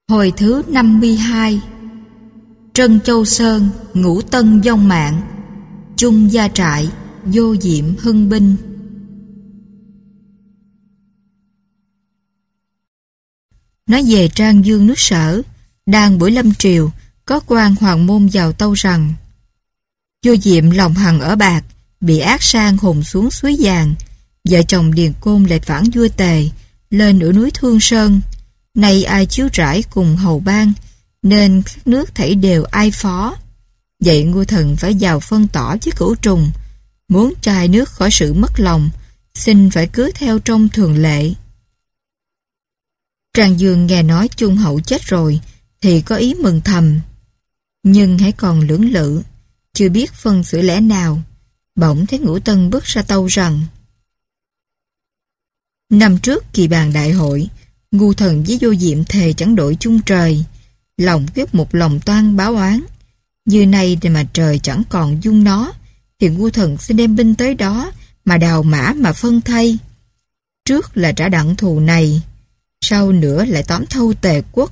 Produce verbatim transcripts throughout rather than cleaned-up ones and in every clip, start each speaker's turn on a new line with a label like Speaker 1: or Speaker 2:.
Speaker 1: Hồi thứ năm mươi hai. Trân Châu Sơn, Ngũ Tân vong mạng, Chung Gia Trại, Vô Diệm hưng binh. Nói về Trang Dương nước Sở, đang buổi lâm triều, có quan hoàng môn vào tâu rằng: Vô Diệm lòng hằng ở Bạc, bị ác sang hùng xuống suối vàng. Vợ chồng Điền Côn lệch phản vua Tề, lên ở núi Thương Sơn. Nay ai chiếu rãi cùng hầu bang, nên các nước thảy đều ai phó. Vậy Ngưu Thần phải vào phân tỏ với Cửu Trùng, muốn trai nước khỏi sự mất lòng, xin phải cứ theo trong thường lệ. Trang Dương nghe nói Chung Hậu chết rồi, thì có ý mừng thầm. Nhưng hãy còn lưỡng lự, chưa biết phân xử lẽ nào. Bỗng thấy Ngũ Tân bước ra tâu rằng: Năm trước kỳ bàn đại hội, Ngưu Thần với Vô Diệm thề chẳng đổi chung trời, lòng quyết một lòng toan báo oán. Như nay mà trời chẳng còn dung nó, thì Ngưu Thần xin đem binh tới đó mà đào mã mà phân thay. Trước là trả đặng thù này, sau nữa lại tóm thâu Tề quốc.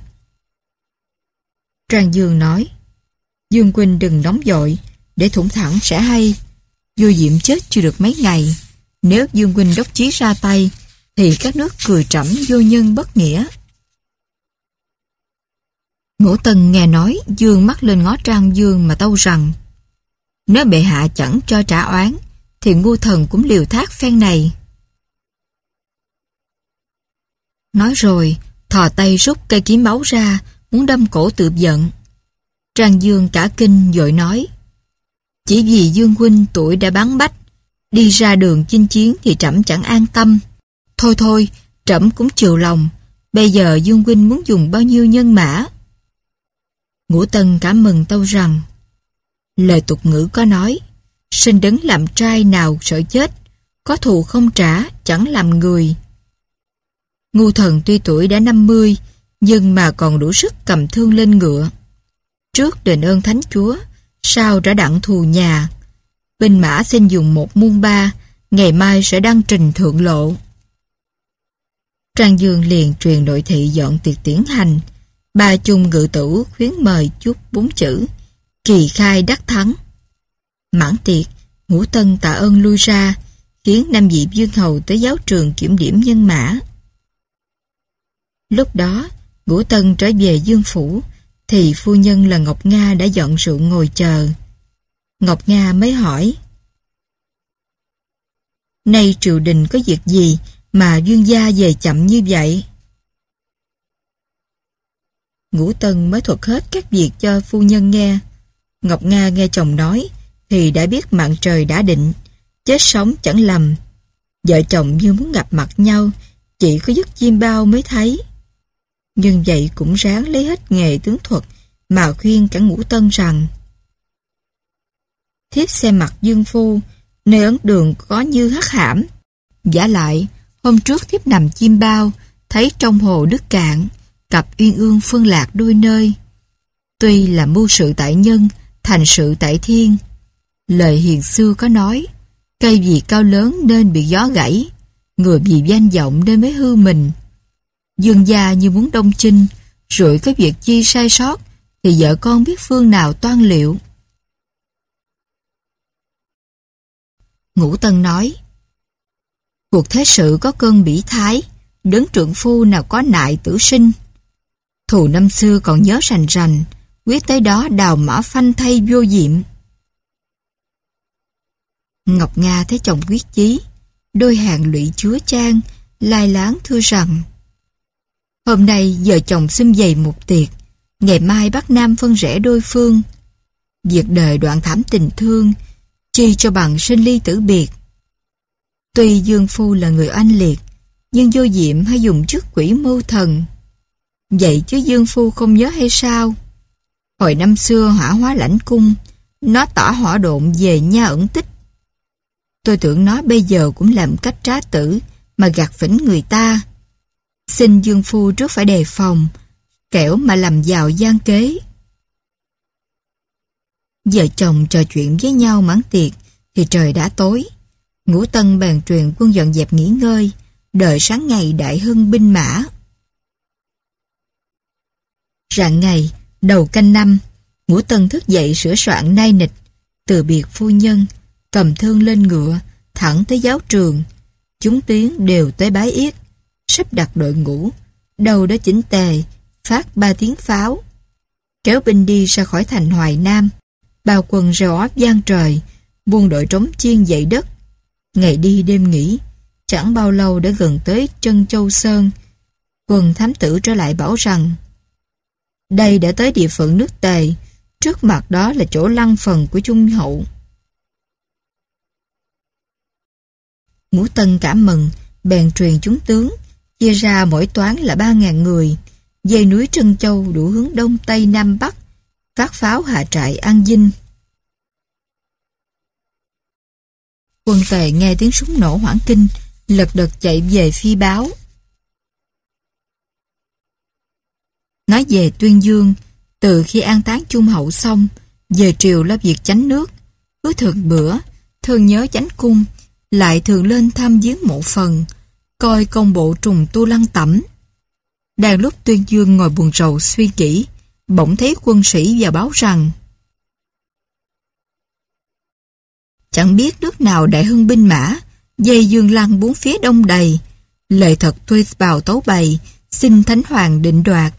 Speaker 1: Trang Dương nói: Dương huynh đừng nóng vội, để thủng thẳng sẽ hay. Vô Diệm chết chưa được mấy ngày, nếu Dương huynh đốc chí ra tay, thì các nước cười trẫm vô nhân bất nghĩa. Ngũ Tân nghe nói, dương mắt lên ngó Trang Dương mà tâu rằng: Nếu bệ hạ chẳng cho trả oán, thì Ngưu Thần cũng liều thác phen này. Nói rồi, thò tay rút cây kiếm báu ra, muốn đâm cổ tự giận. Trang Dương cả kinh vội nói: Chỉ vì Dương huynh tuổi đã bán bách, đi ra đường chinh chiến thì trẫm chẳng an tâm. Thôi thôi, trẫm cũng chiều lòng. Bây giờ Dương huynh muốn dùng bao nhiêu nhân mã? Ngũ Tân cảm mừng tâu rằng: Lời tục ngữ có nói, sinh đấng làm trai nào sợ chết, có thù không trả chẳng làm người. Ngưu Thần tuy tuổi đã năm mươi, nhưng mà còn đủ sức cầm thương lên ngựa. Trước đền ơn Thánh Chúa, sau đã đặng thù nhà. Binh mã xin dùng một muôn ba, ngày mai sẽ đăng trình thượng lộ. Trang Dương liền truyền nội thị dọn tiệc tiễn hành. Ba chung ngự tửu khuyến mời chút bốn chữ: Kỳ khai đắc thắng. Mãn tiệc, Ngũ Tân tạ ơn lui ra, khiến năm vị vương hầu tới giáo trường kiểm điểm nhân mã. Lúc đó, Ngũ Tân trở về Dương phủ, thì phu nhân là Ngọc Nga đã dọn rượu ngồi chờ. Ngọc Nga mới hỏi: Nay triều đình có việc gì mà vương gia về chậm như vậy? Ngũ Tân mới thuật hết các việc cho phu nhân nghe. Ngọc Nga nghe chồng nói thì đã biết mạng trời đã định, chết sống chẳng lầm. Vợ chồng như muốn gặp mặt nhau, chỉ có dứt chim bao mới thấy. Nhưng vậy cũng ráng lấy hết nghề tướng thuật mà khuyên cả Ngũ Tân rằng: Thiếp xem mặt dương phu, nơi ấn đường có như hắc hãm. Vả lại, hôm trước thiếp nằm chim bao, thấy trong hồ nước cạn, cặp uyên ương phân lạc đôi nơi. Tuy là mưu sự tại nhân, thành sự tại thiên. Lời hiền xưa có nói, cây vì cao lớn nên bị gió gãy, người vì danh vọng nên mới hư mình. Dương gia như muốn đông chinh, rồi có việc chi sai sót, thì vợ con biết phương nào toan liệu. Ngũ Tân nói: Cuộc thế sự có cơn bỉ thái, đấng trượng phu nào có nại tử sinh. Thù năm xưa còn nhớ rành rành, quyết tới đó đào mã phanh thay Vô Diệm. Ngọc Nga thấy chồng quyết chí, đôi hàng lụy chúa trang, lai láng thưa rằng: Hôm nay vợ chồng xum vầy một tiệc, ngày mai Bắc Nam phân rẽ đôi phương. Việc đời đoạn thảm tình thương, chi cho bằng sinh ly tử biệt. Tuy Dương phu là người oanh liệt, nhưng Vô Diệm hay dùng chức quỷ mưu thần. Vậy chứ Dương phu không nhớ hay sao? Hồi năm xưa hỏa hóa lãnh cung, nó tỏ hỏa độn về nha ẩn tích. Tôi tưởng nó bây giờ cũng làm cách trá tử mà gạt phỉnh người ta. Xin Dương phu trước phải đề phòng, kẻo mà làm giàu gian kế. Vợ chồng trò chuyện với nhau mãn tiệc thì trời đã tối. Ngũ Tân bèn truyền quân dọn dẹp nghỉ ngơi, đợi sáng ngày đại hưng binh mã. Rạng ngày, đầu canh năm, Ngũ Tân thức dậy sửa soạn nai nịch, từ biệt phu nhân, cầm thương lên ngựa, thẳng tới giáo trường. Chúng tiến đều tới bái yết, sắp đặt đội ngũ, đầu đó chỉnh tề, phát ba tiếng pháo. Kéo binh đi ra khỏi thành Hoài Nam, bao quân reo óp vang trời, buông đội trống chiên dậy đất. Ngày đi đêm nghỉ, chẳng bao lâu đã gần tới Trân Châu Sơn. Quân thám tử trở lại bảo rằng đây đã tới địa phận nước Tề, trước mặt đó là chỗ lăng phần của Trung Hậu. Ngũ Tân cảm mừng, bèn truyền chúng tướng, chia ra mỗi toán là ba ngàn người, dây núi Trân Châu đủ hướng đông tây nam bắc, phát pháo hạ trại an dinh. Quân Tề nghe tiếng súng nổ hoảng kinh, lật đật chạy về phi báo. Nói về Tuyên Dương, từ khi an táng Trung Hậu xong, về triều lo việc chánh nước, cứ thường bữa, thường nhớ chánh cung, lại thường lên thăm viếng mộ phần, coi công bộ trùng tu lăng tẩm. Đang lúc Tuyên Dương ngồi buồn rầu suy nghĩ, bỗng thấy quân sĩ vào báo rằng chẳng biết nước nào đại hưng binh mã, dây dương lăng bốn phía đông đầy, lời thật thuê bào tấu bày, xin Thánh Hoàng định đoạt.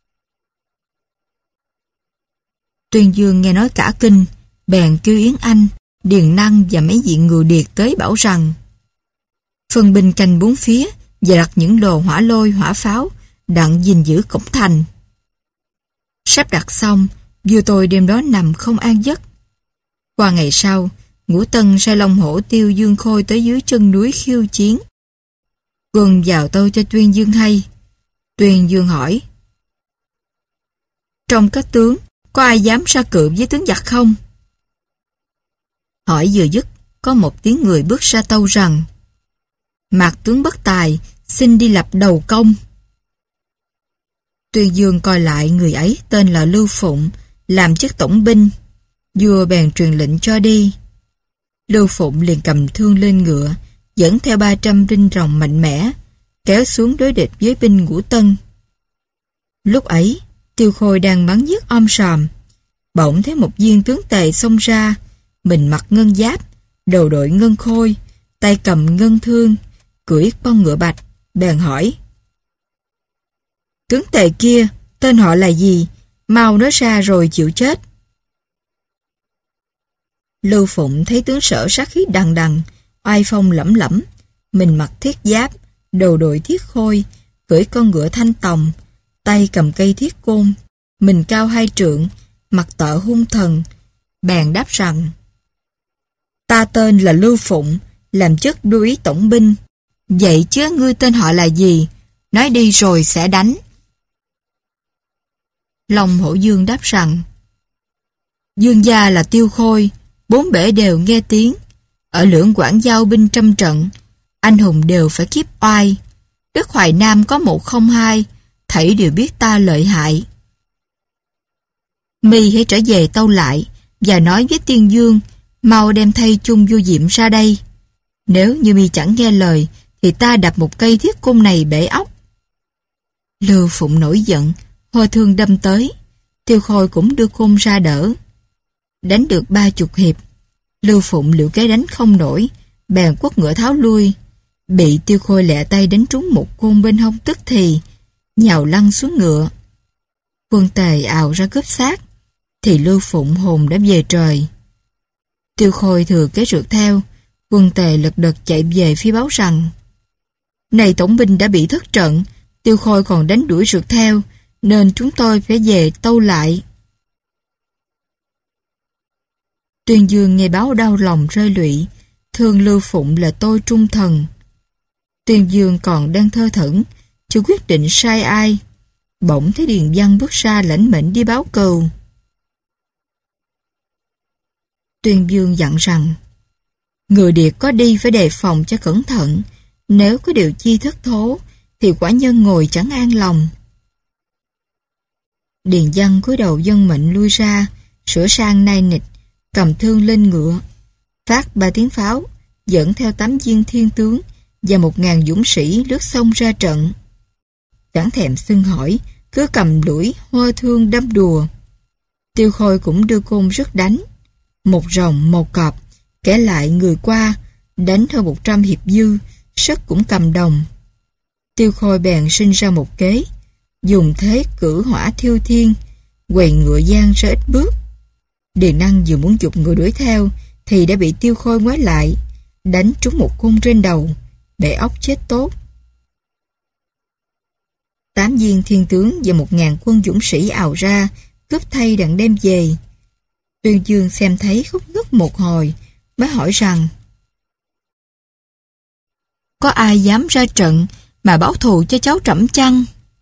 Speaker 1: Tuyên Dương nghe nói cả kinh, bèn kêu Yến Anh, Điền Năng và mấy vị ngự điệt tới bảo rằng phân binh canh bốn phía và đặt những đồ hỏa lôi hỏa pháo đặng gìn giữ cổng thành. Sắp đặt xong, vua tôi đêm đó nằm không an giấc. Qua ngày sau, Ngũ Tân sai Long Hổ Tiêu Dương Khôi tới dưới chân núi khiêu chiến. Quân vào tâu cho Tuyên Dương hay. Tuyên Dương hỏi: trong các tướng, có ai dám ra cự với tướng giặc không? Hỏi vừa dứt, có một tiếng người bước ra tâu rằng: Mạc tướng bất tài, xin đi lập đầu công. Tuyên Dương coi lại người ấy tên là Lưu Phụng, làm chức tổng binh. Vua bèn truyền lệnh cho đi. Lưu Phụng liền cầm thương lên ngựa, dẫn theo ba trăm rinh rồng mạnh mẽ, kéo xuống đối địch với binh Ngũ Tân. Lúc ấy, Tiêu Khôi đang bắn giết om sòm, bỗng thấy một viên tướng Tề xông ra, mình mặc ngân giáp, đầu đội ngân khôi, tay cầm ngân thương, cưỡi con ngựa bạch, bèn hỏi: tướng Tề kia, tên họ là gì? Mau nói ra rồi chịu chết. Lưu Phụng thấy tướng Sở sát khí đằng đằng, oai phong lẫm lẫm, mình mặc thiết giáp, đầu đội thiết khôi, cưỡi con ngựa thanh tòng, tay cầm cây thiết côn, mình cao hai trượng, mặt tợ hung thần, bèn đáp rằng: ta tên là Lưu Phụng, làm chức đô úy tổng binh. Vậy chứ ngươi tên họ là gì? Nói đi rồi sẽ đánh. Long Hổ Dương đáp rằng: Dương gia là Tiêu Khôi, bốn bể đều nghe tiếng. Ở lưỡng quảng giao binh trăm trận, anh hùng đều phải kiếp oai. Đất Hoài Nam có một không hai, thảy đều biết ta lợi hại. Mi hãy trở về tâu lại và nói với Tiên Dương mau đem thay chung vô diệm ra đây. Nếu như Mi chẳng nghe lời thì ta đập một cây thiết côn này bể óc. Lưu Phụng nổi giận, hoa thương đâm tới. Tiêu Khôi cũng đưa côn ra đỡ. Đánh được ba chục hiệp, Lưu Phụng liệu cái đánh không nổi, bèn quất ngựa tháo lui. Bị Tiêu Khôi lẹ tay đánh trúng một côn bên hông tức thì, nhào lăn xuống ngựa. Quân Tề ào ra cướp xác, thì Lưu Phụng hồn đã về trời. Tiêu Khôi thừa kế rượt theo, quân Tề lật đật chạy về phía báo rằng: này tổng binh đã bị thất trận, Tiêu Khôi còn đánh đuổi rượt theo, nên chúng tôi phải về tâu lại. Tuyên Dương nghe báo đau lòng rơi lụy, thương Lưu Phụng là tôi trung thần. Tuyên Dương còn đang thơ thẩn, chưa quyết định sai ai. Bỗng thấy Điền Văn bước ra lãnh mệnh đi báo cừu. Tuyên Dương dặn rằng: người Điệt có đi phải đề phòng cho cẩn thận, nếu có điều chi thất thố thì quả nhân ngồi chẳng an lòng. Điền Văn cúi đầu vâng mệnh lui ra, sửa sang nai nịch, cầm thương lên ngựa, phát ba tiếng pháo, dẫn theo tám viên thiên tướng và một ngàn dũng sĩ lướt sông ra trận. Chẳng thèm xưng hỏi, cứ cầm lưỡi hoa thương đâm đùa. Tiêu Khôi cũng đưa côn rước đánh. Một rồng một cọp, kể lại người qua, đánh hơn một trăm hiệp dư, sức cũng cầm đồng. Tiêu Khôi bèn sinh ra một kế, dùng thế cử hỏa thiêu thiên, quầy ngựa giang ra ít bước. Điền Năng vừa muốn giục người đuổi theo, thì đã bị Tiêu Khôi ngoái lại, đánh trúng một côn trên đầu, bể óc chết tốt. Tám viên thiên tướng và một ngàn quân dũng sĩ ào ra, cướp thay đặng đem về. Tuyên Dương xem thấy khóc nức một hồi, mới hỏi rằng: có ai dám ra trận mà báo thù cho cháu Trẫm chăng?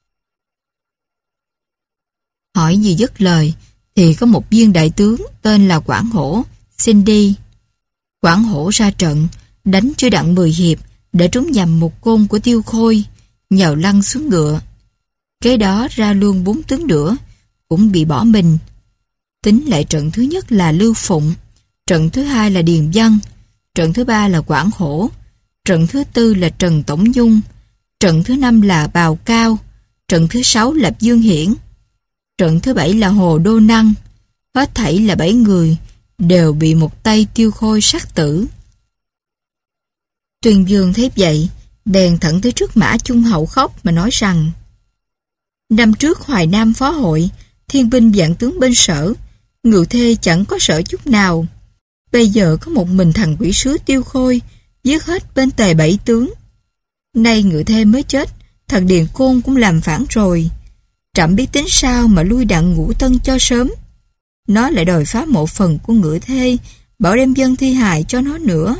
Speaker 1: Hỏi gì dứt lời, thì có một viên đại tướng tên là Quảng Hổ xin đi. Quảng Hổ ra trận, đánh chưa đặng mười hiệp, để trúng nhầm một côn của Tiêu Khôi, nhào lăn xuống ngựa. Kế đó ra luôn bốn tướng nữa, cũng bị bỏ mình. Tính lại trận thứ nhất là Lưu Phụng, trận thứ hai là Điền Văn, trận thứ ba là Quảng Hổ, trận thứ tư là Trần Tổng Dung, trận thứ năm là Bào Cao, trận thứ sáu là Dương Hiển, trận thứ bảy là Hồ Đô Năng. Hết thảy là bảy người, đều bị một tay Tiêu Khôi sát tử. Tuyên Dương thấy vậy, bèn thẳng tới trước Mã Trung Hậu khóc mà nói rằng: năm trước Hoài Nam phó hội, thiên binh vạn tướng bên Sở, Ngự Thê chẳng có sợ chút nào. Bây giờ có một mình thằng quỷ sứ Tiêu Khôi giết hết bên Tề bảy tướng. Nay Ngự Thê mới chết, thằng Điền Côn cũng làm phản rồi. Trẫm biết tính sao mà lui đặng Ngũ Tân cho sớm. Nó lại đòi phá mộ phần của Ngự Thê, bảo đem dân thi hài cho nó nữa.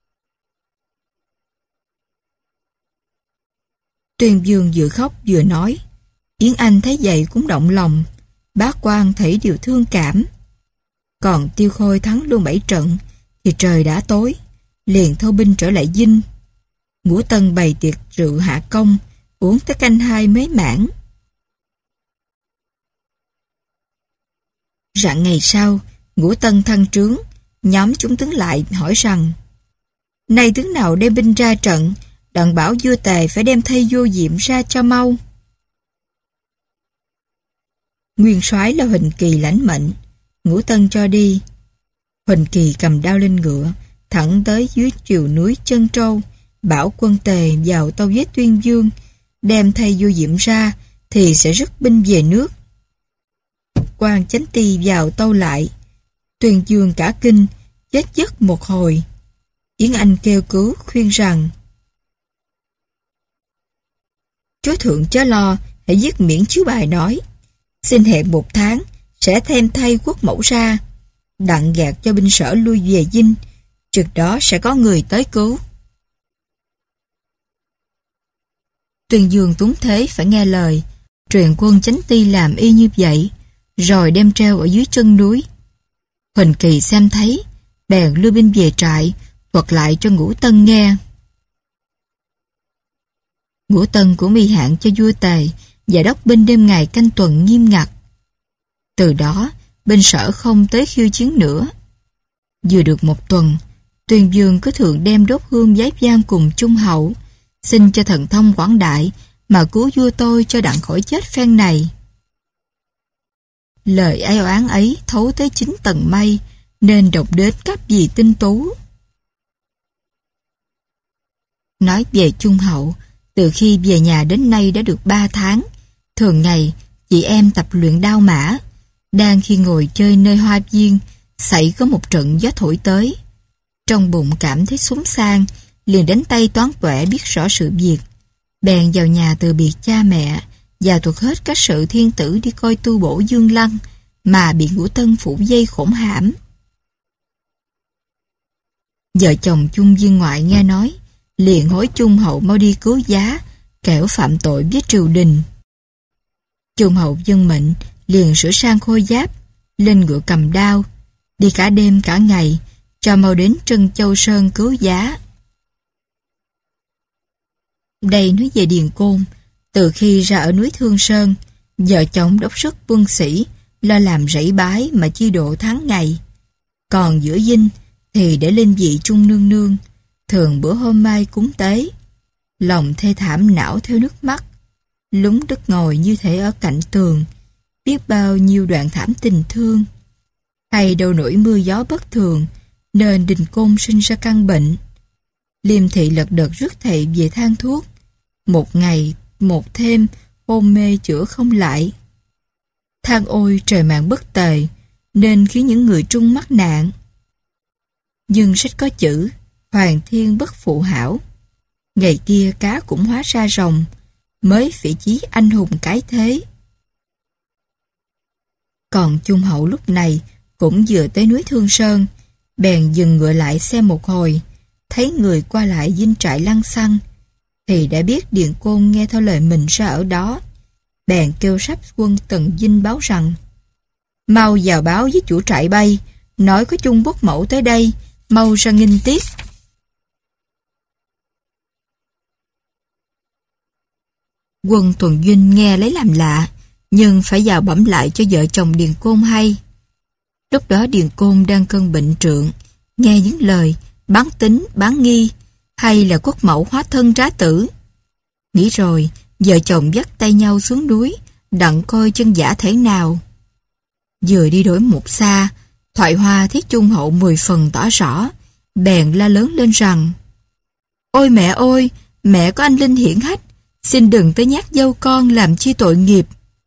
Speaker 1: Tuyên Dương vừa khóc vừa nói. Yến Anh thấy vậy cũng động lòng, bác quan thấy điều thương cảm. Còn Tiêu Khôi thắng luôn bảy trận, thì trời đã tối, liền thâu binh trở lại Dinh. Ngũ Tân bày tiệc rượu hạ công, uống tới canh hai mới mãn. Rạng ngày sau, Ngũ Tân thăng trướng, nhóm chúng tướng lại hỏi rằng: nay tướng nào đem binh ra trận, đặng bảo vua Tề phải đem thây vô diệm ra cho mau. Nguyên soái là Huỳnh Kỳ lãnh mệnh, Ngũ Tân cho đi. Huỳnh Kỳ cầm đao lên ngựa, thẳng tới dưới triều núi Chân Trâu, bảo quân Tề vào tâu với Tuyên Dương, đem thây vô diệm ra thì sẽ rước binh về nước. Quan Chánh Ti vào tâu lại. Tuyên Dương cả kinh, chết giấc một hồi. Yến Anh kêu cứu khuyên rằng: chúa thượng chớ lo, hãy viết miễn chiếu bài nói, xin hẹn một tháng sẽ thêm thay quốc mẫu ra, đặng gạt cho binh Sở lui về Dinh, trực đó sẽ có người tới cứu. Tuyên Dương túng thế phải nghe lời, truyền quân Chánh Ti làm y như vậy, rồi đem treo ở dưới chân núi. Huỳnh Kỳ xem thấy, bèn lưu binh về trại, thuật lại cho Ngũ Tân nghe. Ngũ Tân của mi hạn cho vua Tề và đốc binh đêm ngày canh tuần nghiêm ngặt. Từ đó, binh Sở không tới khiêu chiến nữa. Vừa được một tuần, Tuyên Dương cứ thường đem đốt hương vái vang cùng Trung Hậu, xin cho thần thông quảng đại mà cứu vua tôi cho đặng khỏi chết phen này. Lời ai oán ấy thấu tới chín tầng mây, nên đọc đến các vị tinh tú. Nói về Trung Hậu, từ khi về nhà đến nay đã được ba tháng, thường ngày chị em tập luyện đao mã. Đang khi ngồi chơi nơi hoa viên, xảy có một trận gió thổi tới. Trong bụng cảm thấy xốn sang, liền đánh tay toán quẻ biết rõ sự việc. Bèn vào nhà từ biệt cha mẹ, và thuật hết các sự thiên tử đi coi tu bổ Dương Lăng, mà bị Ngũ Tân phủ dây khổn hãm. Vợ chồng chung viên ngoại nghe nói, liền hối Trung Hậu mau đi cứu giá, kẻo phạm tội với triều đình. Trung Hậu vâng mệnh, liền sửa sang khôi giáp, lên ngựa cầm đao, đi cả đêm cả ngày, cho mau đến Trân Châu Sơn cứu giá. Đây nói về Điền Côn. Từ khi ra ở núi Thương Sơn, vợ chồng đốc sức quân sĩ, lo làm rẫy bái mà chi độ tháng ngày. Còn giữa dinh thì để lên vị Trung nương nương, thường bữa hôm mai cúng tế. Lòng thê thảm não theo nước mắt. lúng đất ngồi như thể ở cạnh tường, biết bao nhiêu đoạn thảm tình thương. Hay đâu nổi mưa gió bất thường, nên Đình Côn sinh ra căn bệnh. Liêm Thị lật đật rước thầy về thang thuốc. Một ngày, một thêm, hôn mê chữa không lại. Than ôi trời mạng bất tề, nên khiến những người Trung mắc nạn. Nhưng sách có chữ, Hoàng thiên bất phụ hảo. Ngày kia cá cũng hóa ra rồng, mới vị chí anh hùng cái thế. Còn Trung Hậu lúc này cũng vừa tới núi Thương Sơn, bèn dừng ngựa lại xem một hồi, thấy người qua lại dinh trại lăng xăng, thì đã biết Điền Côn nghe theo lời mình ra ở đó. Bèn kêu sắp quân Tần Dinh báo rằng: mau vào báo với chủ trại Bay, nói có Trung Quốc mẫu tới đây, mau ra nghinh tiếp. Quân Tuần Dinh nghe lấy làm lạ, nhưng phải vào bẩm lại cho vợ chồng Điền Côn hay. Lúc đó Điền Côn đang cơn bệnh trượng, nghe những lời bán tính, bán nghi, hay là quốc mẫu hóa thân trá tử. Nghĩ rồi, vợ chồng dắt tay nhau xuống núi, đặng coi chân giả thể nào. Vừa đi đổi một xa, Thoại Hoa thấy Trung Hậu mười phần tỏ rõ, bèn la lớn lên rằng: ôi mẹ ơi, mẹ có anh linh hiển hách, xin đừng tới nhát dâu con làm chi tội nghiệp.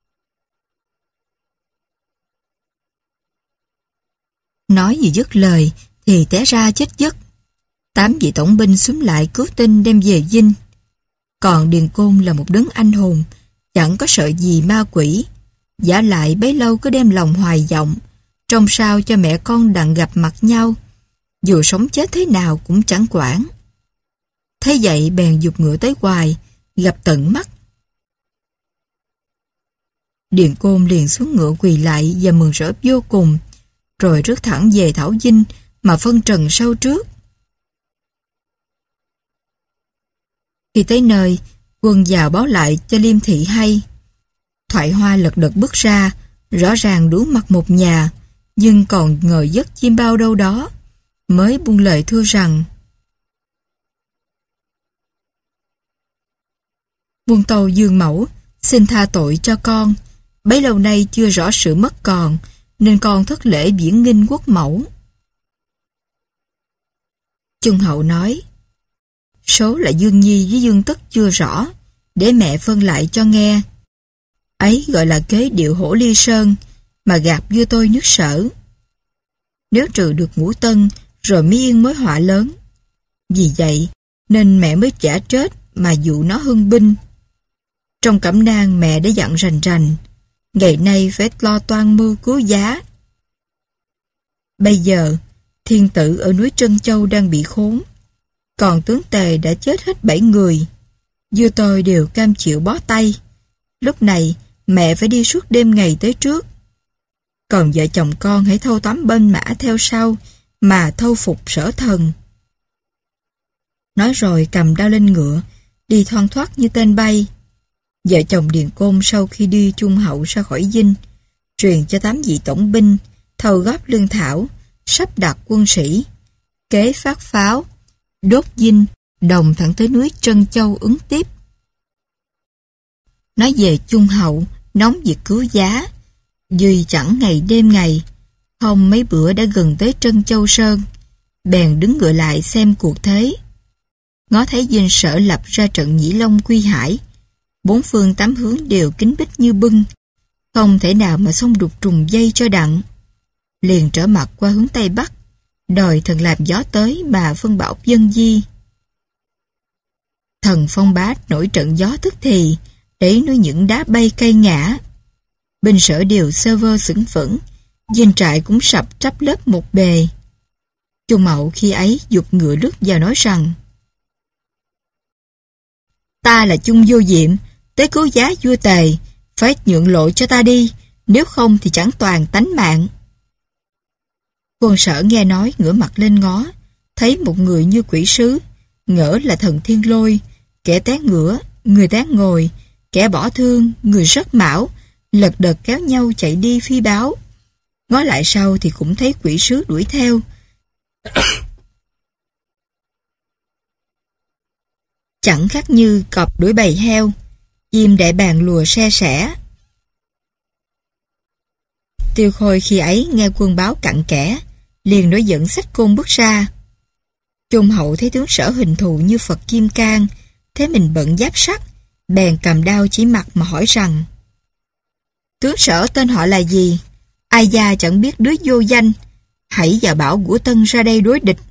Speaker 1: Nói vừa dứt lời thì té ra chết giấc. Tám vị tổng binh xúm lại cứu tinh đem về dinh. Còn Điền Côn là một đấng anh hùng, chẳng có sợ gì ma quỷ, giả lại bấy lâu cứ đem lòng hoài vọng, trông sao cho mẹ con đặng gặp mặt nhau, dù sống chết thế nào cũng chẳng quản. Thế vậy bèn giục ngựa tới hoài, gặp tận mắt. Điền Côn liền xuống ngựa quỳ lại và mừng rỡ vô cùng, rồi rước thẳng về Thảo Dinh mà phân trần sau trước. Khi tới nơi, quân vào báo lại cho Liêm Thị hay. Thoại Hoa lật đật bước ra, rõ ràng đủ mặt một nhà, nhưng còn ngờ giấc chim bao đâu đó, mới buông lời thưa rằng: Quân tâu Dương mẫu, xin tha tội cho con, bấy lâu nay chưa rõ sự mất còn, nên con thất lễ viễn nghinh quốc mẫu. Trung Hậu nói: số là Dương Nhi với Dương Tất chưa rõ, để mẹ phân lại cho nghe. Ấy gọi là kế điệu hổ ly sơn, mà gạt vua tôi nước Sở. Nếu trừ được Ngũ Tân, rồi mới yên mối họa lớn. Vì vậy, nên mẹ mới chả chết mà dụ nó hưng binh. Trong cẩm nang mẹ đã dặn rành rành, ngày nay phải lo toan mưu cứu giá. Bây giờ, thiên tử ở núi Trân Châu đang bị khốn, còn tướng Tề đã chết hết bảy người. Vua tôi đều cam chịu bó tay. Lúc này, mẹ phải đi suốt đêm ngày tới trước. Còn vợ chồng con hãy thâu tóm bên mã theo sau, mà thâu phục Sở Thần. Nói rồi cầm đao lên ngựa, đi thoăn thoắt như tên bay. Vợ chồng Điền Côn sau khi đi Trung Hậu ra khỏi dinh, truyền cho tám vị tổng binh, thâu góp lương thảo, sắp đặt quân sĩ, kế phát pháo, đốt dinh, đồng thẳng tới núi Trân Châu ứng tiếp. Nói về Trung Hậu, nóng việc cứu giá, duy chẳng ngày đêm ngày, không mấy bữa đã gần tới Trân Châu Sơn, bèn đứng ngựa lại xem cuộc thế. Ngó thấy dinh Sở lập ra trận Nhĩ Long Quy Hải, bốn phương tám hướng đều kín bích như bưng, không thể nào mà xông đục trùng dây cho đặng. Liền trở mặt qua hướng Tây Bắc, đòi thần làm gió tới mà phân bảo dân di. Thần Phong Bá nổi trận gió tức thì, đẩy núi những đá bay cây ngã. Binh Sở đều sơ vơ sững vững, dinh trại cũng sập trắp lớp một bề. Trung Mậu khi ấy giục ngựa lướt vào nói rằng: ta là Trung Vô Diệm, tới cứu giá vua Tề, phải nhượng lộ cho ta đi, nếu không thì chẳng toàn tánh mạng. Quân Sở nghe nói ngửa mặt lên ngó, thấy một người như quỷ sứ, ngỡ là thần Thiên Lôi, kẻ té ngửa, người té ngồi, kẻ bỏ thương, người rất mão, lật đật kéo nhau chạy đi phi báo. Ngó lại sau thì cũng thấy quỷ sứ đuổi theo. Chẳng khác như cọp đuổi bầy heo. Chim đại bàng lùa se sẻ. Tiêu Khôi khi ấy nghe quân báo cặn kẽ, liền nổi giận xách côn bước ra. Trung Hậu thấy tướng Sở hình thù như Phật Kim Cang, thấy mình bận giáp sắt, bèn cầm đao chỉ mặt mà hỏi rằng: tướng Sở tên họ là gì? Ai gia chẳng biết đứa vô danh, hãy vào bảo của Tân ra đây đối địch.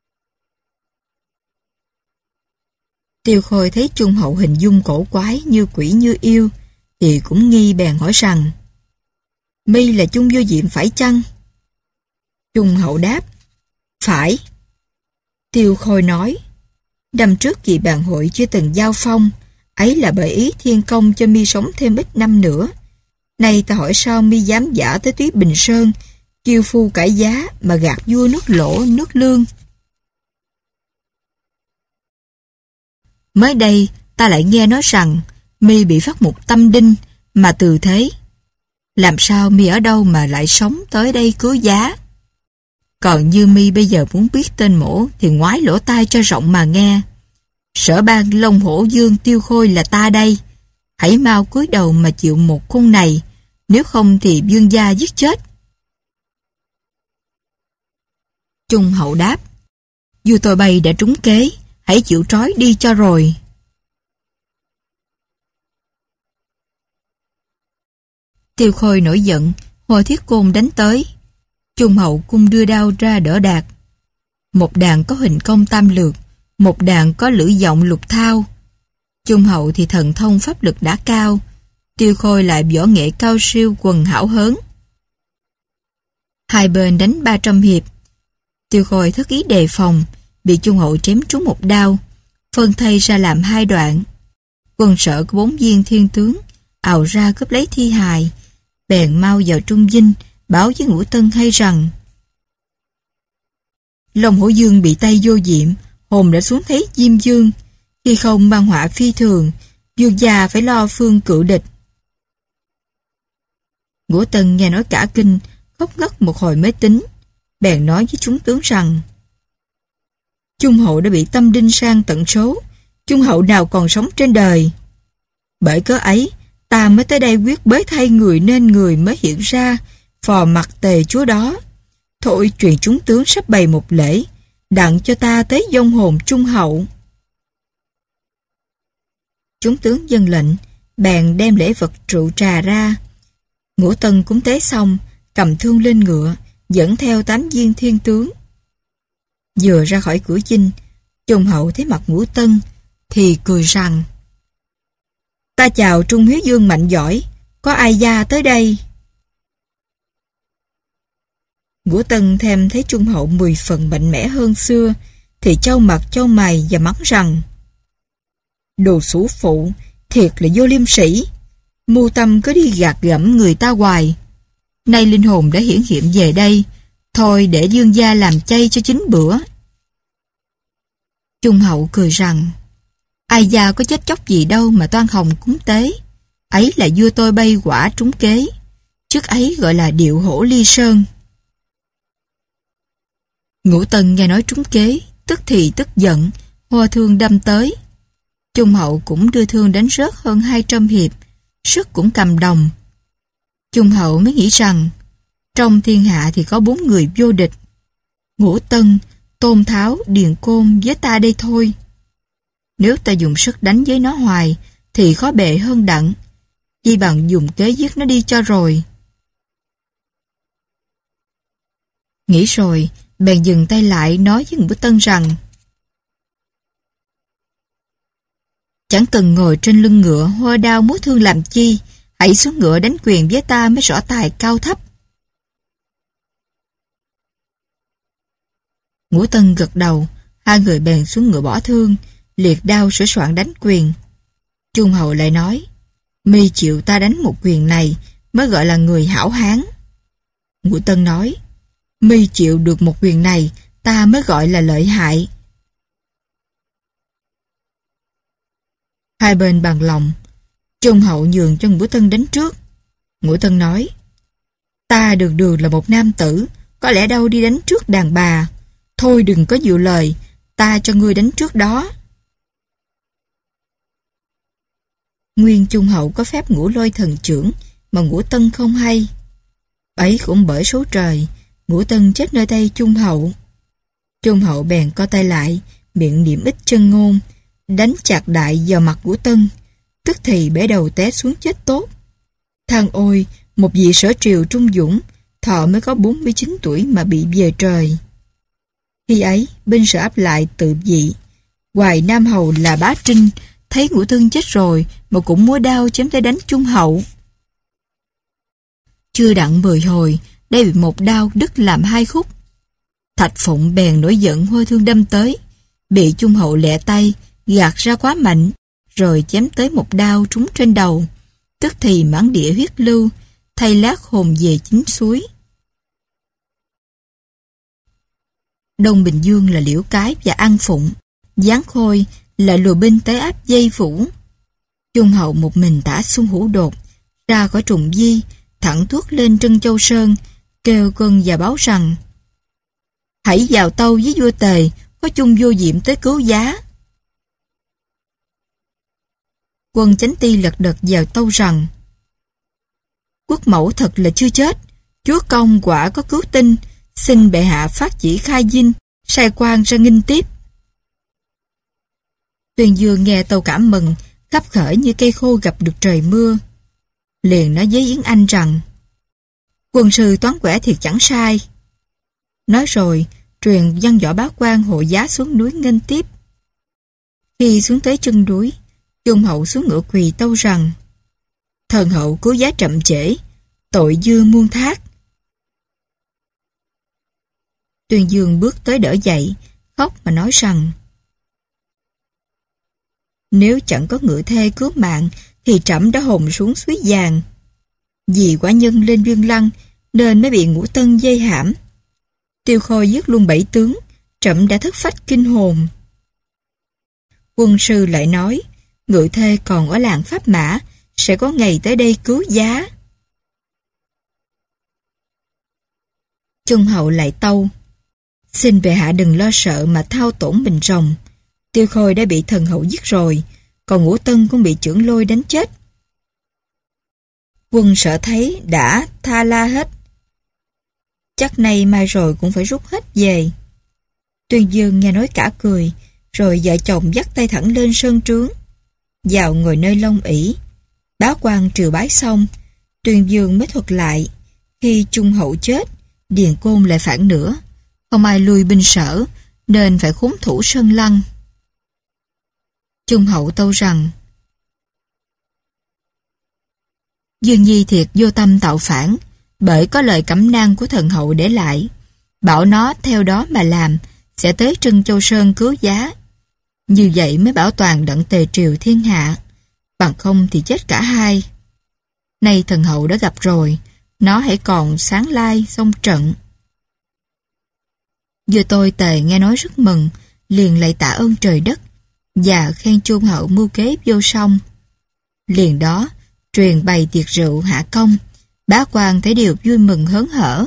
Speaker 1: Tiêu Khôi thấy Trung Hậu hình dung cổ quái như quỷ như yêu, thì cũng nghi bèn hỏi rằng: mi là Trung Vô Diệm phải chăng? Trung Hậu đáp: phải. Tiêu Khôi nói: năm trước kỳ bàn hội chưa từng giao phong, ấy là bởi ý thiên công cho mi sống thêm ít năm nữa. Nay ta hỏi sao mi dám giả tới Túy Bình Sơn, kiêu phu cải giá mà gạt vua nước Lỗ nước Lương. Mới đây ta lại nghe nói rằng mi bị phát một tâm đinh mà từ thế. Làm sao mi ở đâu mà lại sống tới đây cứu giá? Còn như mi bây giờ muốn biết tên mổ thì ngoái lỗ tai cho rộng mà nghe. Sở Bang Long Hổ Dương Tiêu Khôi là ta đây. Hãy mau cúi đầu mà chịu một khôn này, nếu không thì vương gia giết chết. Trung Hậu đáp: vua tôi bay đã trúng kế, hãy chịu trói đi cho rồi. Tiêu Khôi nổi giận, hồi thiết côn đánh tới. Trung Hậu cung đưa đao ra đỡ đạc. Một đàn có hình công tam lược, một đàn có lưỡi giọng lục thao. Trung Hậu thì thần thông pháp lực đã cao, Tiêu Khôi lại võ nghệ cao siêu quần hảo hớn. Hai bên đánh ba trăm hiệp. Tiêu Khôi thất ý đề phòng, bị Trung Hậu chém trúng một đao, phân thây ra làm hai đoạn. Quân Sở có bốn viên thiên tướng ào ra cướp lấy thi hài, bèn mau vào Trung Dinh báo với Ngũ Tân hay rằng: Long Hổ Dương bị tay Vô Diệm, hồn đã xuống thấy Diêm Dương, khi không mang họa phi thường, vương gia phải lo phương cự địch. Ngũ Tân nghe nói cả kinh, khóc ngất một hồi mới tính, bèn nói với chúng tướng rằng: Trung Hậu đã bị tâm đinh sang tận số, Trung Hậu nào còn sống trên đời. Bởi cớ ấy, ta mới tới đây quyết bới thay người nên người mới hiện ra, phò mặt tề chúa đó. Thôi truyền chúng tướng sắp bày một lễ, đặng cho ta tới vong hồn Trung Hậu. Chúng tướng dâng lệnh, bèn đem lễ vật rượu trà ra. Ngũ Tân cúng tế xong, cầm thương lên ngựa, dẫn theo tám viên thiên tướng. Vừa ra khỏi cửa dinh, Trung Hậu thấy mặt Ngũ Tân, thì cười rằng: Ta chào Trung Hiếu Dương mạnh giỏi, có ai gia tới đây? Ngũ Tân thêm thấy Trung Hậu mười phần mạnh mẽ hơn xưa, thì chau mặt chau mày và mắng rằng: Đồ sủ phụ, thiệt là vô liêm sĩ, mưu tâm cứ đi gạt gẫm người ta hoài. Nay linh hồn đã hiển hiện về đây, thôi để vương gia làm chay cho chín bữa. Trung Hậu cười rằng: Ai gia có chết chóc gì đâu mà toan hồng cúng tế, ấy là vua tôi bay quả trúng kế, trước ấy gọi là điệu hổ ly sơn. Ngũ Tân nghe nói trúng kế, tức thì tức giận, hoa thương đâm tới. Trung Hậu cũng đưa thương đánh rớt hơn hai trăm hiệp, sức cũng cầm đồng. Trung Hậu mới nghĩ rằng, trong thiên hạ thì có bốn người vô địch: Ngũ Tân, Tôn Tháo, Điền Côn với ta đây thôi. Nếu ta dùng sức đánh với nó hoài, thì khó bệ hơn đặng. Chi bằng dùng kế giết nó đi cho rồi. Nghĩ rồi, bèn dừng tay lại nói với Ngũ Tân rằng: Chẳng cần ngồi trên lưng ngựa hoa đao múa thương làm chi, hãy xuống ngựa đánh quyền với ta mới rõ tài cao thấp. Ngũ Tân gật đầu, hai người bèn xuống ngựa bỏ thương, liệt đao sửa soạn đánh quyền. Trung Hậu lại nói: Mi chịu ta đánh một quyền này mới gọi là người hảo hán. Ngũ Tân nói: Mi chịu được một quyền này ta mới gọi là lợi hại. Hai bên bằng lòng. Trung Hậu nhường cho Ngũ Tân đánh trước. Ngũ Tân nói: Ta đường đường là một nam tử, có lẽ đâu đi đánh trước đàn bà. Thôi đừng có nhiều lời, ta cho ngươi đánh trước đó. Nguyên Trung Hậu có phép ngũ lôi thần trưởng mà Ngũ Tân không hay. Ấy cũng bởi số trời, Ngũ Tân chết nơi tay Trung Hậu. Trung Hậu bèn co tay lại, miệng niệm ít chân ngôn, đánh chạc đại vào mặt Ngũ Tân, tức thì bể đầu té xuống chết tốt. Than ôi, một vị sở triều trung dũng, thọ mới có bốn mươi chín tuổi mà bị về trời. Khi ấy, binh sở áp lại tự vị. Hoài Nam Hầu là Bá Trinh, thấy Ngũ Tân chết rồi mà cũng múa đao chém tới đánh Trung Hậu. Chưa đặng mười hồi, đây bị một đao đứt làm hai khúc. Thạch Phụng bèn nổi giận hôi thương đâm tới, bị Trung Hậu lẹ tay, gạt ra quá mạnh, rồi chém tới một đao trúng trên đầu, tức thì mãn địa huyết lưu, thay lát hồn về chính suối. Đông Bình Dương là Liễu Cái và An Phụng, Giáng Khôi lại lùa binh tới áp dây phủ. Trung Hậu một mình tả xung hữu đột, ra khỏi Trùng Di, thẳng tuốt lên Trân Châu Sơn, kêu cơn và báo rằng: hãy vào tâu với vua Tề, có chung vô diệm tới cứu giá. Quân Chánh Ti lật đật vào tâu rằng: quốc mẫu thật là chưa chết, chúa công quả có cứu tinh, xin bệ hạ phát chỉ khai dinh, sai quan ra nghinh tiếp. Tuyên Dương nghe tâu cảm mừng, khắp khởi như cây khô gặp được trời mưa. Liền nói với Yến Anh rằng: quân sư toán quẻ thiệt chẳng sai. Nói rồi, truyền văn võ bá quan hộ giá xuống núi nghênh tiếp. Khi xuống tới chân núi, Trung Hậu xuống ngựa quỳ tâu rằng: thần hậu cứu giá chậm trễ, tội dư muôn thác. Tuyên Dương bước tới đỡ dậy, khóc mà nói rằng: nếu chẳng có ngựa thê cứu mạng thì trẫm đã hồn xuống suối vàng. Vì quả nhân lên Dương Lăng nên mới bị Ngũ Tân dây hãm. Tiêu Khôi giết luôn bảy tướng, trẫm đã thất phách kinh hồn. Quân sư lại nói: ngựa thê còn ở làng Pháp Mã, sẽ có ngày tới đây cứu giá. Trung Hậu lại tâu: xin bệ hạ đừng lo sợ mà thao tổn Bình Rồng. Tiêu Khôi đã bị thần hậu giết rồi, còn Ngũ Tân cũng bị chưởng lôi đánh chết. Quân sợ thấy đã tha la hết, chắc nay mai rồi cũng phải rút hết về. Tuyên Dương nghe nói cả cười, rồi vợ chồng dắt tay thẳng lên sơn trướng, vào ngồi nơi long ỷ. Bá quan triều bái xong, Tuyên Dương mới thuật lại khi Trung Hậu chết, Điền Côn lại phản nữa, không ai lui binh sở, nên phải khốn thủ Sơn Lăng. Trung Hậu tâu rằng: Dương Nhi thiệt vô tâm tạo phản, bởi có lời cẩm nang của thần hậu để lại, bảo nó theo đó mà làm, sẽ tới Trân Châu Sơn cứu giá. Như vậy mới bảo toàn đặng tề triều thiên hạ, bằng không thì chết cả hai. Nay thần hậu đã gặp rồi, nó hãy còn sáng lai xong trận. Vừa tôi Tề nghe nói rất mừng, liền lạy tạ ơn trời đất và khen Trung Hậu mưu kế vô song. Liền đó truyền bày tiệc rượu hạ công, bá quan thấy điều vui mừng hớn hở.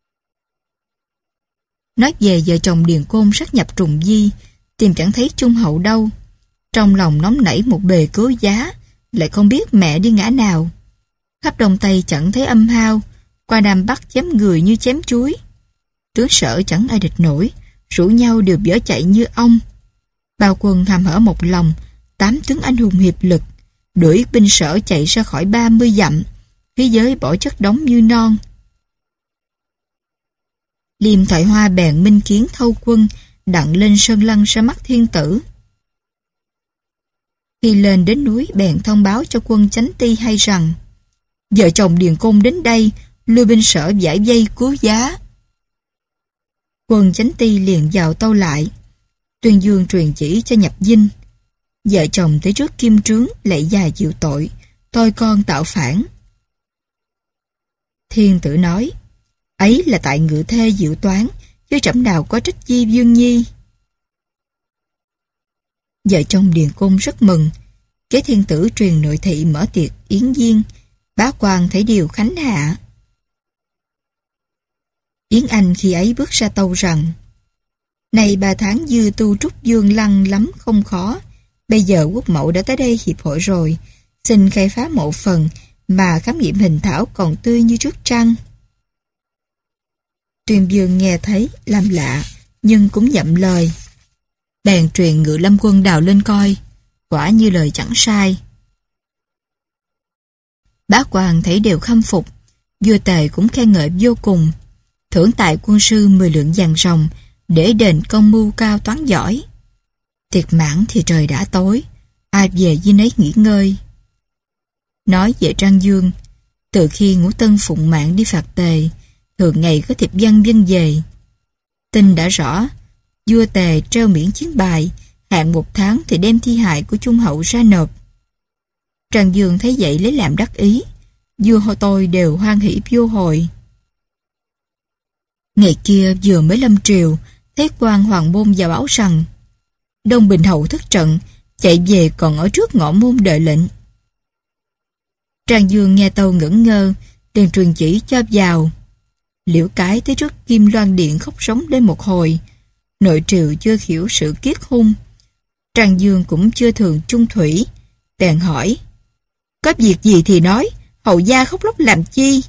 Speaker 1: Nói về vợ chồng Điền Côn sát nhập Trùng Di, tìm chẳng thấy Trung Hậu đâu. Trong lòng nóng nảy một bề cứu giá, lại không biết mẹ đi ngã nào. Khắp Đông Tây chẳng thấy âm hao, qua Nam Bắc chém người như chém chuối. Tướng Sở chẳng ai địch nổi, rủ nhau đều vỡ chạy như ong. Bao quân hàm hở một lòng, tám tướng anh hùng hiệp lực, đuổi binh Sở chạy ra khỏi ba mươi dặm, phía giới bỏ chất đống như non. Liêm Thoại Hoa bèn minh kiến thâu quân, đặng lên Sơn Lăng ra mắt thiên tử. Khi lên đến núi bèn thông báo cho quân Chánh Ti hay rằng: vợ chồng Điền Côn đến đây, lui binh Sở giải vây cứu giá. Quân Chánh Ti liền vào tâu lại. Tuyên Dương truyền chỉ cho nhập dinh. Vợ chồng tới trước kim trướng lạy dài chịu tội, tôi con tạo phản. Thiên tử nói: ấy là tại ngự thê diệu toán, chứ trẫm nào có trách chi Dương Nhi. Vợ chồng Điền Côn rất mừng. Kế thiên tử truyền nội thị mở tiệc yến viên, bá quan thấy điều khánh hạ. Yến Anh khi ấy bước ra tâu rằng: này ba tháng dư tu trúc Dương Lăng lắm không khó, bây giờ quốc mẫu đã tới đây hiệp hội rồi, xin khai phá mộ phần mà khám nghiệm hình thảo còn tươi như trước trăng. Tuyên Dương nghe thấy làm lạ, nhưng cũng nhậm lời. Bèn truyền Ngự Lâm Quân đào lên coi, quả như lời chẳng sai. Bá quan thấy đều khâm phục, vua Tề cũng khen ngợi vô cùng, thưởng tại quân sư mười lượng vàng ròng để đền công mưu cao toán giỏi. Tiệc mãn thì trời đã tối, ai về với nấy nghỉ ngơi. Nói về Trang Dương, từ khi Ngũ Tân phụng mạng đi phạt Tề, thường ngày có thiệp văn vân về. Tin đã rõ, vua Tề treo miễn chiến bài, hạn một tháng thì đem thi hài của Trung hậu ra nộp. Trang Dương thấy vậy lấy làm đắc ý, vua họ tôi đều hoan hỷ vô hồi. Ngày kia vừa mới lâm triều, thấy quan Hoàng Môn vào báo rằng Đông Bình hậu thất trận, chạy về còn ở trước ngõ môn đợi lệnh. Trang Dương nghe tâu ngẩn ngơ, liền truyền chỉ cho vào. Liễu Cái tới trước Kim Loan Điện khóc sống đến một hồi. Nội triều chưa hiểu sự kiết hung, Trang Dương cũng chưa thường trung thủy, bèn hỏi: có việc gì thì nói, hầu gia khóc lóc làm chi?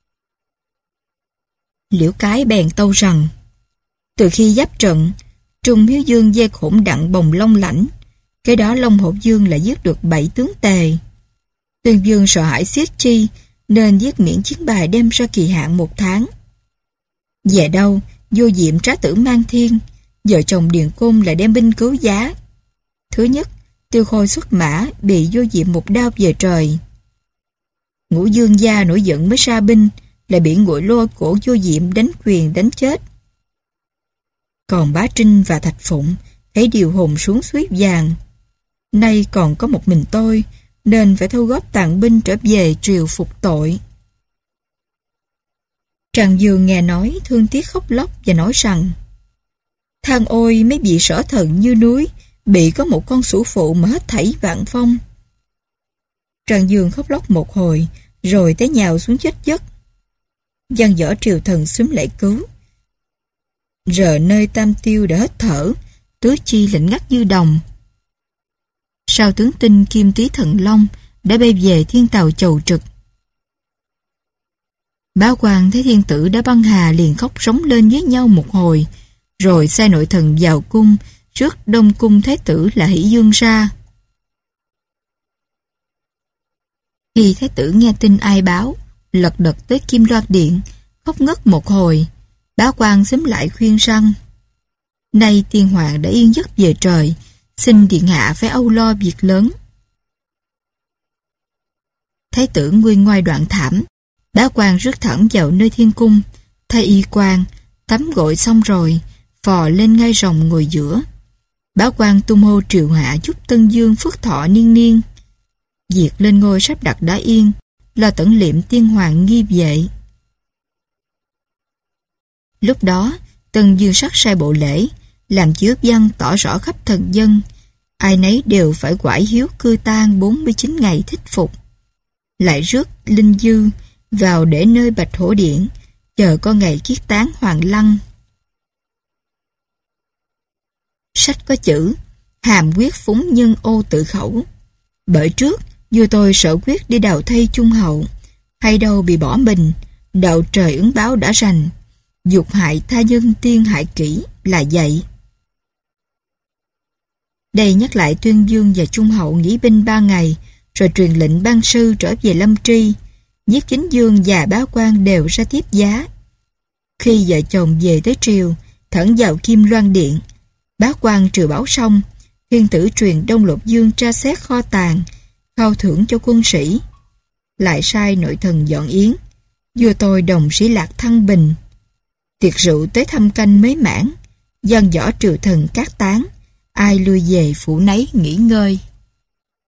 Speaker 1: Liễu Cái bèn tâu rằng: từ khi giáp trận, Trung Hiếu Dương dê khổn đặng bồng Long Lãnh, cái đó Long Hổ Dương lại giết được bảy tướng Tề. Tuyên Dương sợ hãi xiết chi, nên viết miễn chiến bài đem ra kỳ hạn một tháng. Về đâu, Vô Diệm trá tử Mang Thiên, vợ chồng Điền Côn lại đem binh cứu giá. Thứ nhất, Tiêu Khôi xuất mã bị Vô Diệm một đao về trời. Ngũ Dương gia nổi giận mới ra binh, lại bị Ngụy Lôi cổ Vô Diệm đánh quyền đánh chết. Còn Bá Trinh và Thạch Phụng thấy điều hồn xuống suối vàng. Nay còn có một mình tôi, nên phải thu góp tàn binh trở về triều phục tội. Trang Dương nghe nói thương tiếc khóc lóc và nói rằng: than ôi mấy vị sở thần như núi, bị có một con sủ phụ mà hết thảy vạn phong. Trang Dương khóc lóc một hồi, rồi té nhào xuống chết giấc. Văn võ triều thần xúm lại cứu. Giờ nơi Tam Tiêu đã hết thở, tứ chi lạnh ngắt như đồng. Sao tướng tinh Kim Tý Thần Long đã bay về thiên tàu chầu trực. Bá quan thấy thiên tử đã băng hà liền khóc sống lên với nhau một hồi, rồi sai nội thần vào cung rước Đông Cung Thái tử là Hỷ Dương ra. Khi Thái tử nghe tin ai báo, lật đật tới Kim Loan Điện, khóc ngất một hồi. Bá quan xúm lại khuyên rằng: nay tiên hoàng đã yên giấc về trời, xin điện hạ phải âu lo việc lớn. Thái tử nguyên ngoai đoạn thảm, bá quan rước thẳng vào nơi thiên cung, thay y quan, tắm gội xong rồi, phò lên ngai rồng ngồi giữa. Bá quan tung hô triều hạ chúc Tân Dương phước thọ niên niên. Việc lên ngôi sắp đặt đã yên, lo tẩn liệm tiên hoàng nghi vệ. Lúc đó, Tân Dương sắc sai bộ lễ, làm chứa văn tỏ rõ khắp thần dân, ai nấy đều phải quải hiếu cư tang bốn mươi chín ngày thích phục. Lại rước Linh Dư vào để nơi Bạch Hổ Điện, chờ có ngày kiết tán Hoàng Lăng. Sách có chữ: hàm quyết phúng nhân ô tự khẩu. Bởi trước, vua tôi sợ quyết đi đào thây Trung hậu, hay đâu bị bỏ mình, đạo trời ứng báo đã rành. Dục hại tha nhân tiên hại kỹ là vậy. Đây nhắc lại Tuyên Dương và Trung hậu nghỉ binh ba ngày, rồi truyền lệnh ban sư trở về Lâm Tri. Nhiếp Chính Dương và bá quan đều ra tiếp giá. Khi vợ chồng về tới triều, thẳng vào Kim Loan Điện, bá quan triều báo xong, thiên tử truyền Đông Lột Dương tra xét kho tàng, khao thưởng cho quân sĩ. Lại sai nội thần dọn yến, vua tôi đồng sĩ lạc thăng bình. Tiệc rượu tới thăm canh mới mãn, dân võ triều thần cát tán, ai lui về phủ nấy nghỉ ngơi.